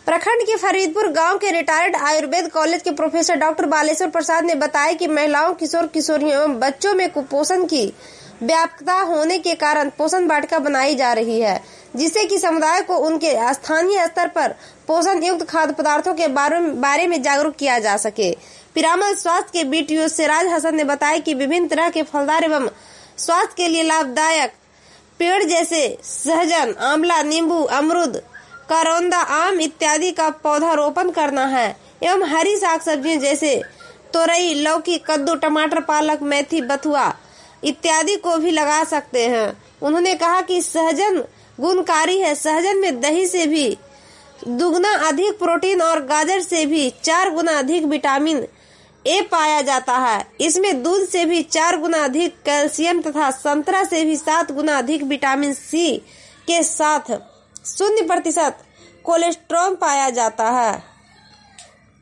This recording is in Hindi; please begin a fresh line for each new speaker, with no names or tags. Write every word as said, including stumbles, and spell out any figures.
प्रखंड के फरीदपुर गांव के रिटायर्ड आयुर्वेद कॉलेज के प्रोफेसर डॉक्टर बालेश्वर प्रसाद ने बताया कि महिलाओं, किशोर किशोरियों एवं बच्चों में कुपोषण की व्यापकता होने के कारण पोषण वाटिका बनाई जा रही है, जिससे कि समुदाय को उनके स्थानीय स्तर पर पोषण युक्त खाद्य पदार्थों के बारे में जागरूक किया जा सके। पिरामल स्वास्थ्य के बीटीओ सिराज हसन ने बताया कि विभिन्न तरह के फलदार एवं स्वास्थ्य के लिए लाभदायक पेड़ जैसे सहजन, आंवला, नींबू, अमरूद, करौंदा, आम इत्यादि का पौधारोपण करना है एवं हरी साग सब्जियों जैसे तोरई, लौकी, कद्दू, टमाटर, पालक, मेथी, बथुआ इत्यादि को भी लगा सकते हैं। उन्होंने कहा कि सहजन गुणकारी है। सहजन में दही से भी दुगना अधिक प्रोटीन और गाजर से भी चार गुना अधिक विटामिन ए पाया जाता है। इसमें दूध से भी चार गुना अधिक कैल्शियम तथा संतरा से भी सात गुना अधिक विटामिन सी के साथ शून्य प्रतिशत कोलेस्ट्रॉल पाया जाता है।